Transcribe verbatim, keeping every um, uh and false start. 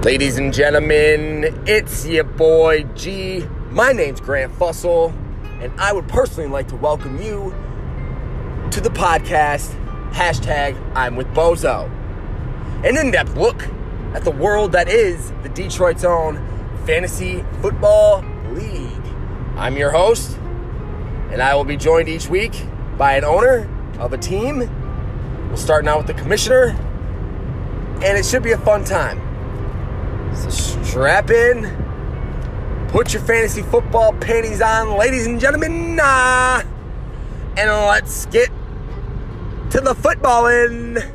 Ladies and gentlemen, it's your boy G. My name's Grant Fussell, and I would personally like to welcome you to the podcast, hashtag I'm with Bozo. An in-depth look at the world that is the Detroit's own Fantasy Football League. I'm your host, and I will be joined each week by an owner of a team. We'll start now with the commissioner, and it should be a fun time. So strap in, put your fantasy football panties on, ladies and gentlemen, uh, and let's get to the footballing.